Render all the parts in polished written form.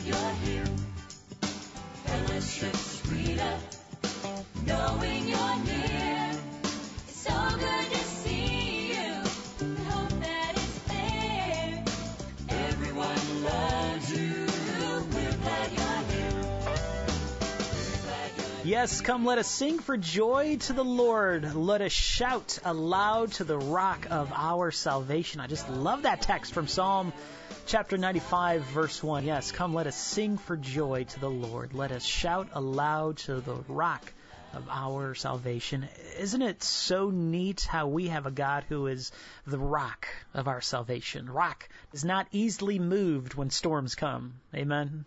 you're here. Fellowship sweeter, knowing you're near. It's so good to see you. We hope that it's there. Everyone loves you. We're glad you're here. We're glad you're here. Yes, come let us sing for joy to the Lord. Let us shout aloud to the rock of our salvation. I just love that text from Psalm chapter 95, verse 1. Yes, come let us sing for joy to the Lord. Let us shout aloud to the rock of our salvation. Isn't it so neat how we have a God who is the rock of our salvation? Rock is not easily moved when storms come. Amen.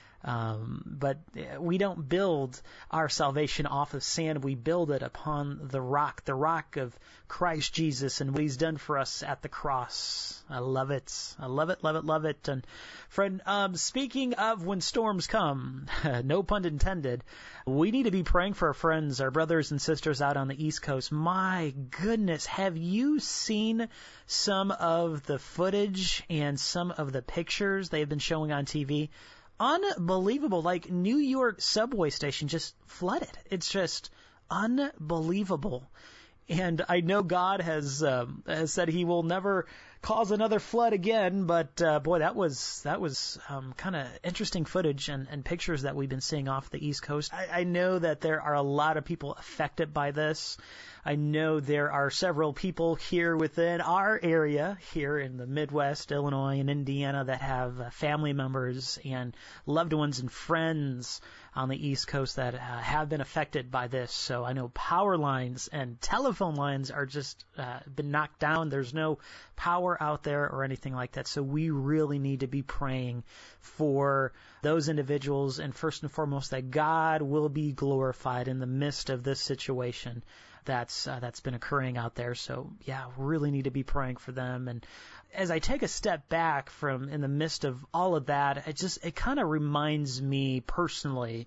But we don't build our salvation off of sand. We build it upon the rock of Christ Jesus and what He's done for us at the cross. I love it. I love it, love it, love it. And friend, speaking of when storms come, no pun intended, we need to be praying for our friends, our brothers and sisters out on the East Coast. My goodness, have you seen some of the footage and some of the pictures they've been showing on TV? Unbelievable. Like New York subway station just flooded. It's just unbelievable. And I know God has said He will never cause another flood again, but boy, that was kind of interesting footage and pictures that we've been seeing off the East Coast. I know that there are a lot of people affected by this. I know there are several people here within our area, here in the Midwest, Illinois and Indiana, that have family members and loved ones and friends on the East Coast that have been affected by this. So I know power lines and telephone lines are just been knocked down. There's no power out there or anything like that. So we really need to be praying for those individuals, and first and foremost that God will be glorified in the midst of this situation that's been occurring out there. So yeah, really need to be praying for them. And as I take a step back from in the midst of all of that, it kind of reminds me personally,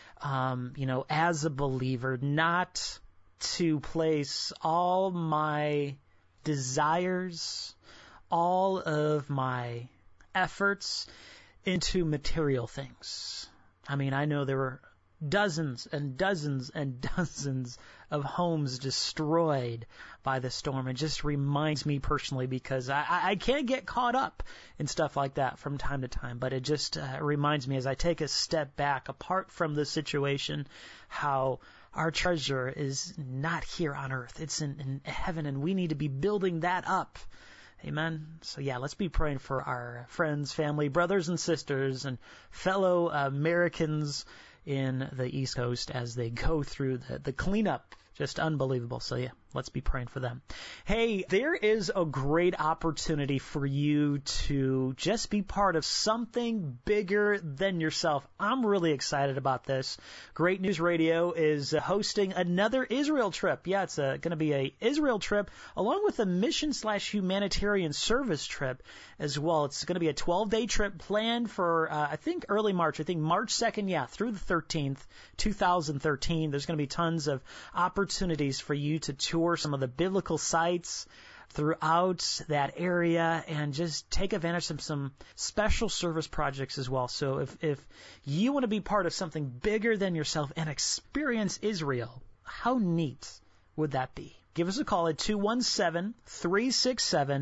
as a believer, not to place all my desires, all of my efforts into material things. I mean, I know there were dozens and dozens and dozens of homes destroyed by the storm. It just reminds me personally, because I can't get caught up in stuff like that from time to time, but it just reminds me as I take a step back, apart from the situation, how our treasure is not here on earth. It's in heaven, and we need to be building that up. Amen. So yeah, let's be praying for our friends, family, brothers and sisters, and fellow Americans in the East Coast as they go through the cleanup. Just unbelievable. So yeah, let's be praying for them. Hey, there is a great opportunity for you to just be part of something bigger than yourself. I'm really excited about this. Great News Radio is hosting another Israel trip. Yeah, it's going to be a Israel trip along with a mission/humanitarian service trip as well. It's going to be a 12-day trip planned for, I think, early March. I think March 2nd, through the 13th, 2013. There's going to be tons of opportunities for you to tour some of the biblical sites throughout that area and just take advantage of some special service projects as well. So if you want to be part of something bigger than yourself and experience Israel, how neat would that be? Give us a call at 217-367-7777,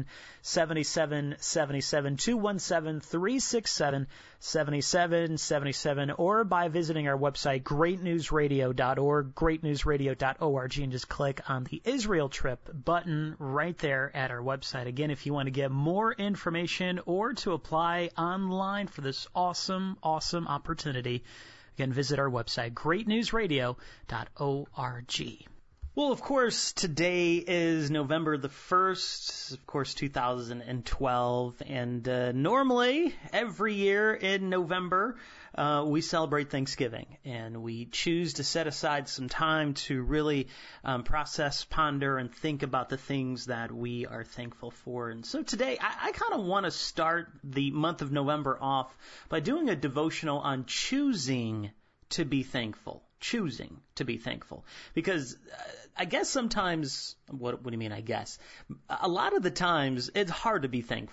217-367-7777, or by visiting our website, greatnewsradio.org, greatnewsradio.org, and just click on the Israel Trip button right there at our website. Again, if you want to get more information or to apply online for this awesome, awesome opportunity, again, visit our website, greatnewsradio.org. Well, of course, today is November the 1st, of course, 2012, and normally every year in November we celebrate Thanksgiving, and we choose to set aside some time to really process, ponder, and think about the things that we are thankful for. And so today I kind of want to start the month of November off by doing a devotional on choosing to be thankful. Choosing to be thankful. Because I guess sometimes, what do you mean I guess? A lot of the times it's hard to be thankful.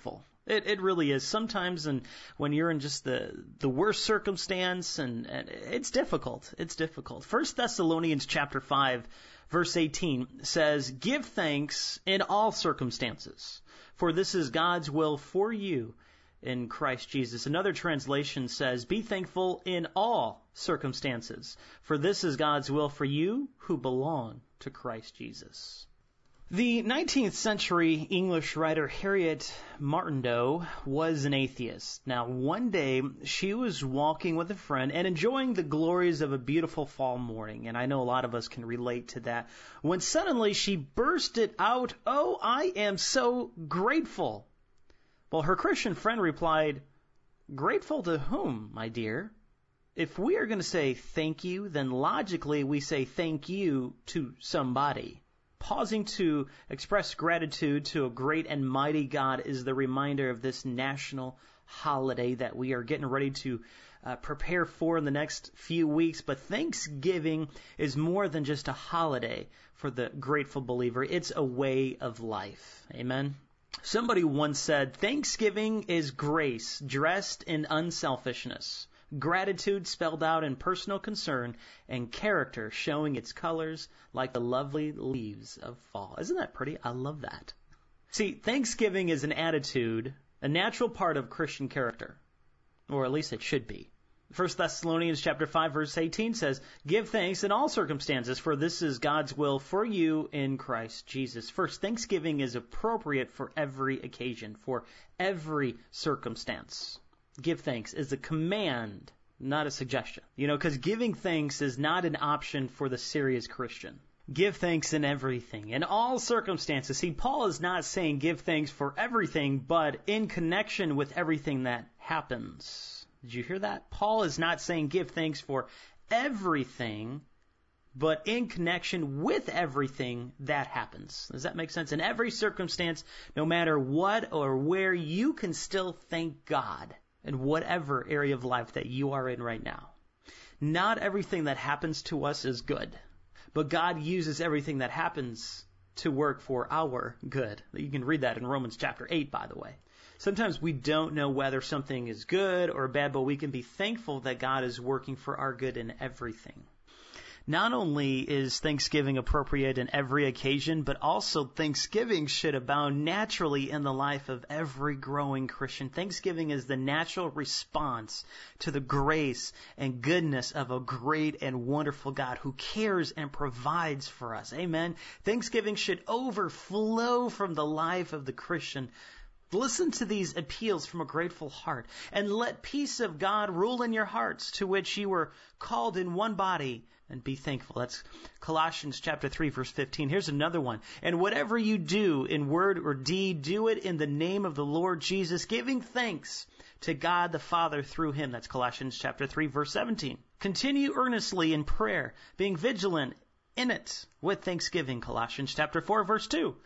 It really is. Sometimes when you're in just the worst circumstance, and it's difficult. It's difficult. 1 Thessalonians chapter 5, verse 18 says, "Give thanks in all circumstances, for this is God's will for you in Christ Jesus." Another translation says, "Be thankful in all circumstances, for this is God's will for you who belong to Christ Jesus." The 19th century English writer Harriet Martineau was an atheist. Now, one day she was walking with a friend and enjoying the glories of a beautiful fall morning, and I know a lot of us can relate to that, when suddenly she bursted out, "Oh, I am so grateful." Well, her Christian friend replied, "Grateful to whom, my dear? If we are going to say thank you, then logically we say thank you to somebody." Pausing to express gratitude to a great and mighty God is the reminder of this national holiday that we are getting ready to prepare for in the next few weeks. But Thanksgiving is more than just a holiday for the grateful believer. It's a way of life. Amen. Somebody once said, "Thanksgiving is grace dressed in unselfishness. Gratitude spelled out in personal concern, and character showing its colors like the lovely leaves of fall." Isn't that pretty? I love that. See, Thanksgiving is an attitude, a natural part of Christian character, or at least it should be. 1 Thessalonians chapter 5, verse 18 says, "Give thanks in all circumstances, for this is God's will for you in Christ Jesus." First, Thanksgiving is appropriate for every occasion, for every circumstance. Give thanks is a command, not a suggestion. Because giving thanks is not an option for the serious Christian. Give thanks in everything, in all circumstances. See, Paul is not saying give thanks for everything, but in connection with everything that happens. Did you hear that? Paul is not saying give thanks for everything, but in connection with everything that happens. Does that make sense? In every circumstance, no matter what or where, you can still thank God in whatever area of life that you are in right now. Not everything that happens to us is good, but God uses everything that happens to work for our good. You can read that in Romans chapter 8, by the way. Sometimes we don't know whether something is good or bad, but we can be thankful that God is working for our good in everything. Not only is Thanksgiving appropriate in every occasion, but also Thanksgiving should abound naturally in the life of every growing Christian. Thanksgiving is the natural response to the grace and goodness of a great and wonderful God who cares and provides for us. Amen. Thanksgiving should overflow from the life of the Christian. Listen to these appeals from a grateful heart, and let peace of God rule in your hearts, to which you were called in one body, and be thankful. That's Colossians chapter 3, verse 15. Here's another one. "And whatever you do in word or deed, do it in the name of the Lord Jesus, giving thanks to God the Father through him." That's Colossians chapter 3, verse 17. "Continue earnestly in prayer, being vigilant in it with thanksgiving." Colossians chapter 4, verse 2.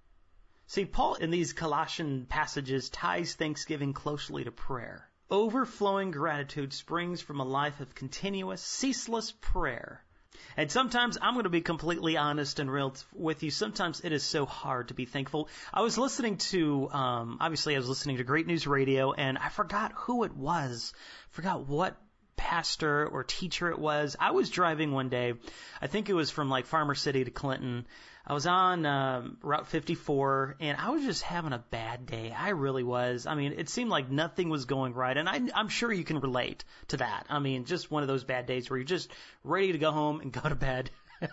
See, Paul in these Colossian passages ties thanksgiving closely to prayer. Overflowing gratitude springs from a life of continuous, ceaseless prayer. And sometimes, I'm going to be completely honest and real with you, sometimes it is so hard to be thankful. I was listening to, obviously I was listening to Great News Radio, and I forgot who it was. Forgot what pastor or teacher it was. I was driving one day, I think it was from like Farmer City to Clinton. I was on Route 54, and I was just having a bad day. I really was. I mean, it seemed like nothing was going right, and I'm sure you can relate to that. I mean, just one of those bad days where you're just ready to go home and go to bed.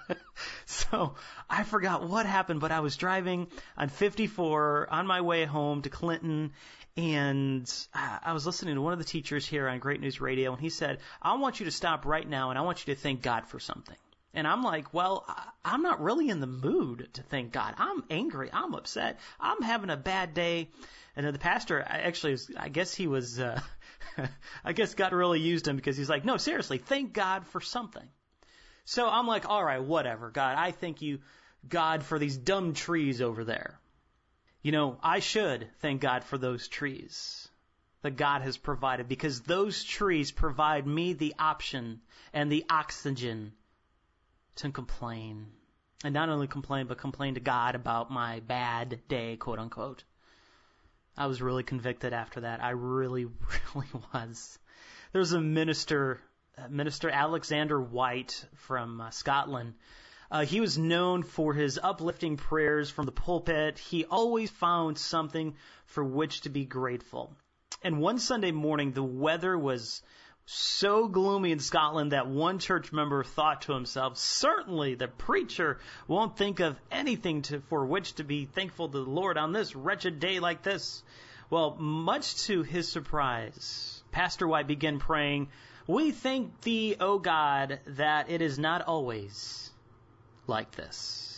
So I forgot what happened, but I was driving on 54 on my way home to Clinton, and I was listening to one of the teachers here on Great News Radio, and he said, "I want you to stop right now, and I want you to thank God for something." And I'm like, well, I'm not really in the mood to thank God. I'm angry. I'm upset. I'm having a bad day. And the pastor, I guess he was, I guess God really used him, because he's like, no, seriously, thank God for something. So I'm like, all right, whatever, God. I thank you, God, for these dumb trees over there. I should thank God for those trees that God has provided, because those trees provide me the option and the oxygen to complain. And not only complain, but complain to God about my bad day, quote unquote. I was really convicted after that. I really, really was. There was a minister, Alexander White from Scotland. He was known for his uplifting prayers from the pulpit. He always found something for which to be grateful. And one Sunday morning, the weather was so gloomy in Scotland that one church member thought to himself, certainly the preacher won't think of anything for which to be thankful to the Lord on this wretched day like this. Well, much to his surprise, Pastor White began praying, "We thank thee, O God, that it is not always like this."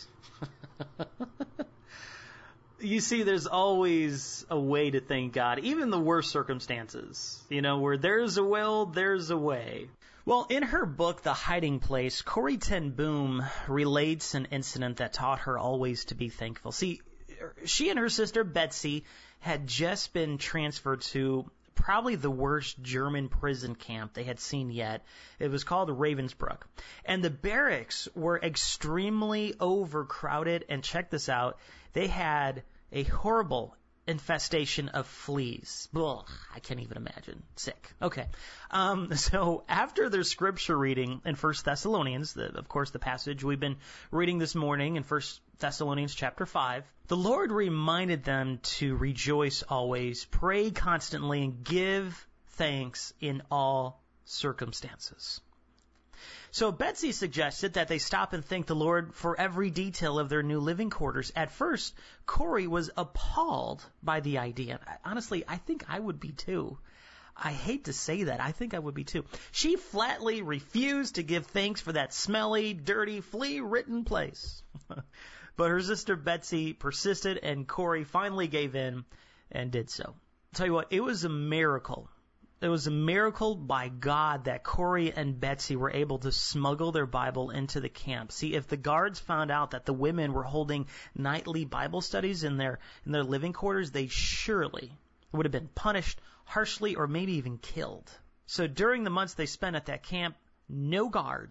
You see, there's always a way to thank God, even in the worst circumstances. Where there's a will, there's a way. Well, in her book, The Hiding Place, Corrie ten Boom relates an incident that taught her always to be thankful. See, she and her sister Betsy had just been transferred to probably the worst German prison camp they had seen yet. It was called Ravensbrück. And the barracks were extremely overcrowded. And check this out. They had a horrible infestation of fleas. Ugh, I can't even imagine. Sick. Okay. So after their scripture reading in 1 Thessalonians, of course the passage we've been reading this morning in 1 Thessalonians chapter 5, the Lord reminded them to rejoice always, pray constantly, and give thanks in all circumstances. So Betsy suggested that they stop and thank the Lord for every detail of their new living quarters. At first, Corrie was appalled by the idea. Honestly, I think I would be too. I hate to say that. I think I would be too. She flatly refused to give thanks for that smelly, dirty, flea-ridden place. But her sister Betsy persisted, and Corrie finally gave in and did so. I'll tell you what, it was a miracle. It was a miracle by God that Corrie and Betsy were able to smuggle their Bible into the camp. See, if the guards found out that the women were holding nightly Bible studies in their living quarters, they surely would have been punished harshly or maybe even killed. So during the months they spent at that camp, no guard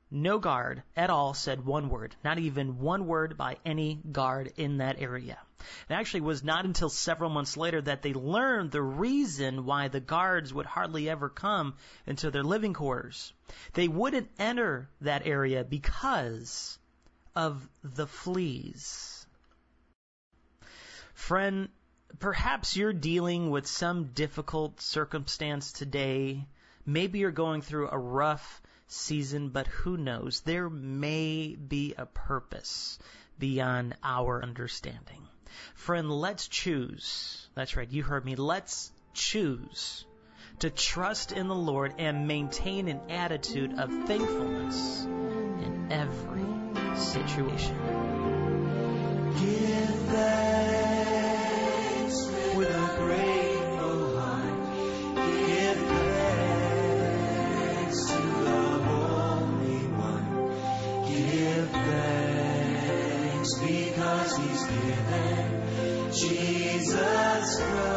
at all said one word, not even one word by any guard in that area. It actually was not until several months later that they learned the reason why the guards would hardly ever come into their living quarters. They wouldn't enter that area because of the fleas. Friend, perhaps you're dealing with some difficult circumstance today. Maybe you're going through a rough season, but who knows? There may be a purpose beyond our understanding. Friend, let's choose. That's right, you heard me. Let's choose to trust in the Lord and maintain an attitude of thankfulness in every situation. Give thanks with a grateful heart. Give thanks to the Holy One. Give thanks because He's given Jesus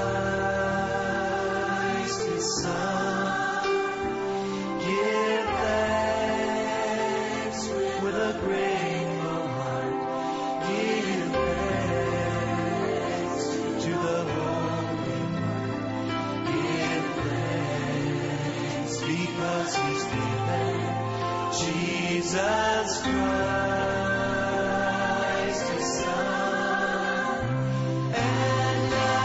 Christ, His Son. Give thanks with a grateful heart. Give thanks to the Holy One. Give thanks because He's given Jesus Christ, His Son. And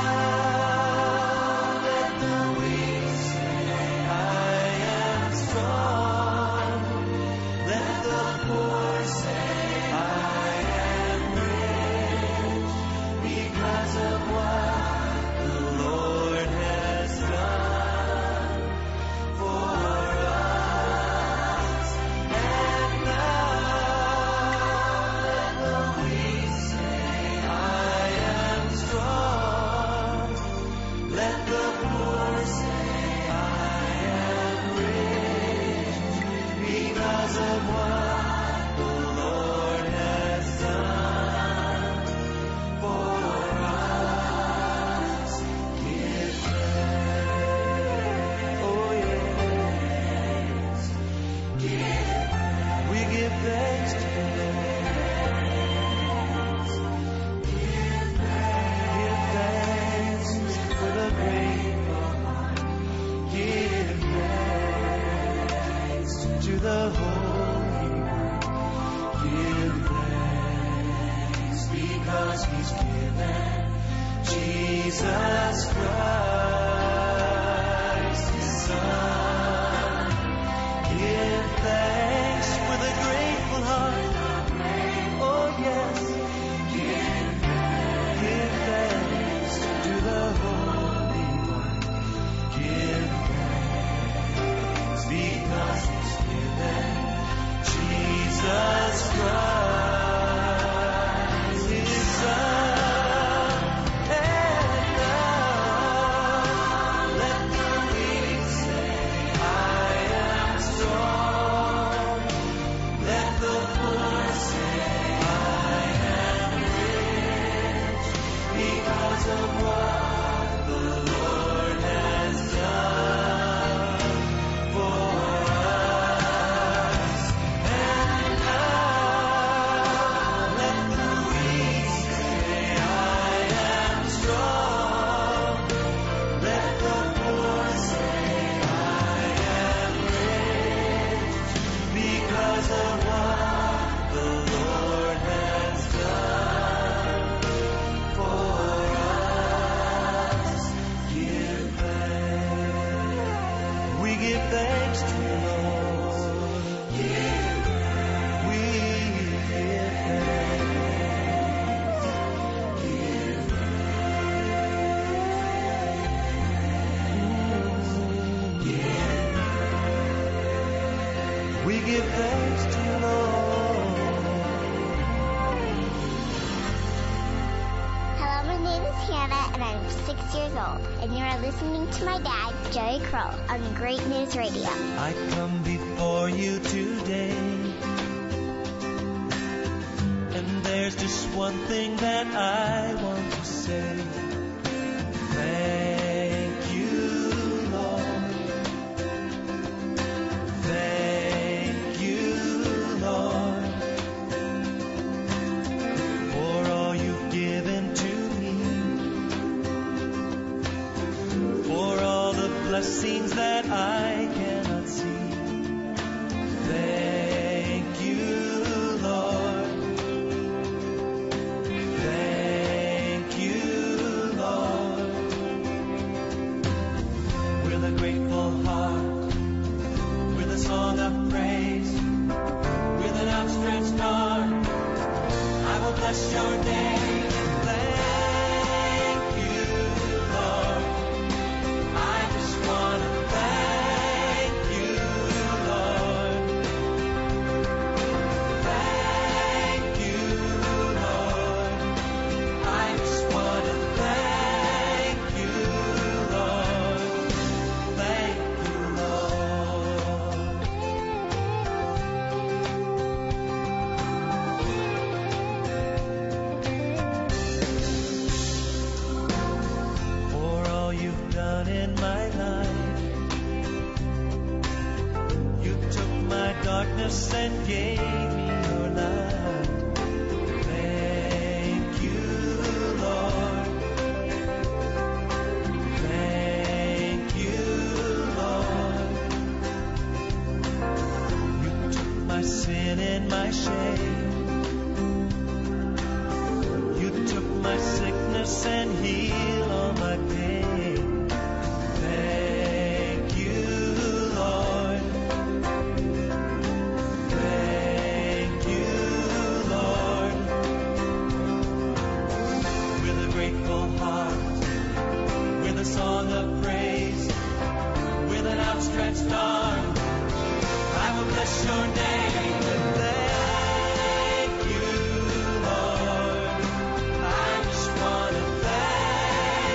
now let the weak say, I am strong. Let the poor say, I am rich, because of what the Lord has done for us. And now let the weak say, I am strong. Let the poor say, I am rich, because of what the Lord has done for us. Give thanks. Oh yes. We give thanks to Give thanks the Holy One. Give thanks because He's given Jesus Christ, His Son. Give thanks with a grateful heart. Oh yes. Give thanks to the Holy One. Give thanks because He's given Jesus Christ, His Son. And now let the weak say, I am strong. Let the poor say, I am rich, because of what the Lord has done for us. And now let the weak say, I am strong. Let the poor say, I am rich, because of what the Lord has done for us. Give thanks. We give thanks to the Lord. We give thanks. We give thanks to the Lord. Hello, my name is Hannah, and I'm 6 years old. And you are listening to my dad, Jerry Crow, on Great News Radio. I come before you today, and there's just one thing that I want to say. Thank you, Lord. Thank you, Lord, for all you've given to me, for all the blessings that I cannot see. Thank you, Lord. Thank you, Lord. With a grateful heart, with a song of praise, with an outstretched arm, I will bless your name. Thank you, Lord. I just want to thank you, Lord. Thank you, Lord. I just want to thank you, Lord. Thank you, Lord. For all you've done in my life, you took my darkness and gave me your light. Thank you, Lord. Thank you, Lord. You took my sin and my shame. You took my sickness and healed all my pain. Thank you, Lord. Thank you, Lord. With a grateful heart, with a song of praise, with an outstretched arm, I will bless your name. Thank you, Lord. I just want to thank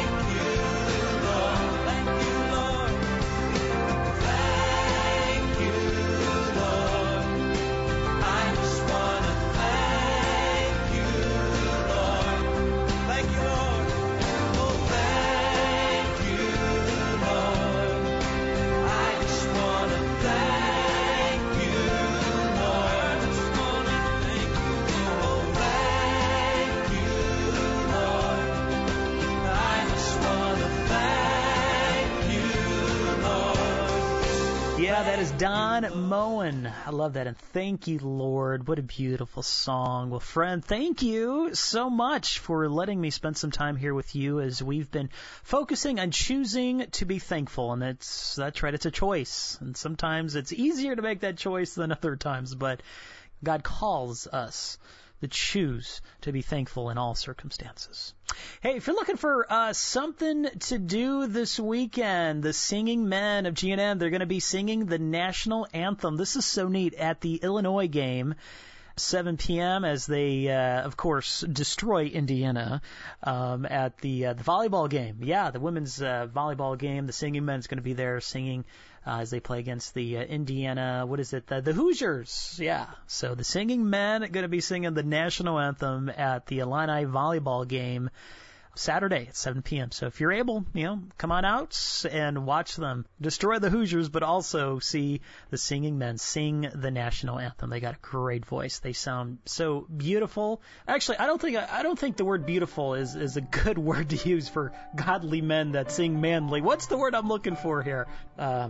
Yeah, that is Don Moen. I love that. And thank you, Lord. What a beautiful song. Well, friend, thank you so much for letting me spend some time here with you as we've been focusing on choosing to be thankful. And that's right, it's a choice. And sometimes it's easier to make that choice than other times, but God calls us to choose to be thankful in all circumstances. Hey, if you're looking for something to do this weekend, the Singing Men of G&M, they're going to be singing the national anthem. This is so neat at the Illinois game, 7 p.m. as they, of course, destroy Indiana at the volleyball game. Yeah, the women's volleyball game. The Singing Men's going to be there singing as they play against the Indiana, the Hoosiers. Yeah, so the Singing Men are going to be singing the national anthem at the Illini volleyball game Saturday at 7 p.m. So if you're able, come on out and watch them destroy the Hoosiers, but also see the Singing Men sing the national anthem. They got a great voice. They sound so beautiful. Actually, I don't think the word beautiful is a good word to use for godly men that sing manly. What's the word I'm looking for here? A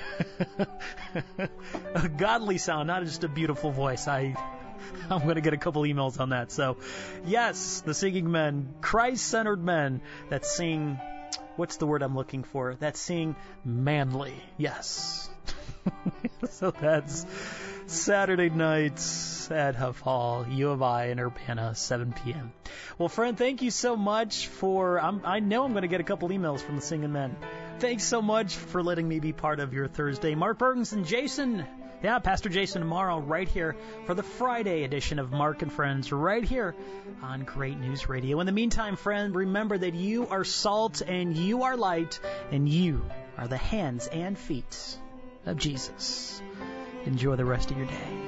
godly sound, not just a beautiful voice. I'm going to get a couple emails on that. So, yes, the Singing Men, Christ-centered men that sing, what's the word I'm looking for? That sing manly. Yes. So that's Saturday nights at Huff Hall, U of I in Urbana, 7 p.m. Well, friend, thank you so much for, I know I'm going to get a couple emails from the Singing Men. Thanks so much for letting me be part of your Thursday. Mark Bergens and Jason. Yeah, Pastor Jason tomorrow right here for the Friday edition of Mark and Friends right here on Great News Radio. In the meantime, friend, remember that you are salt and you are light and you are the hands and feet of Jesus. Enjoy the rest of your day.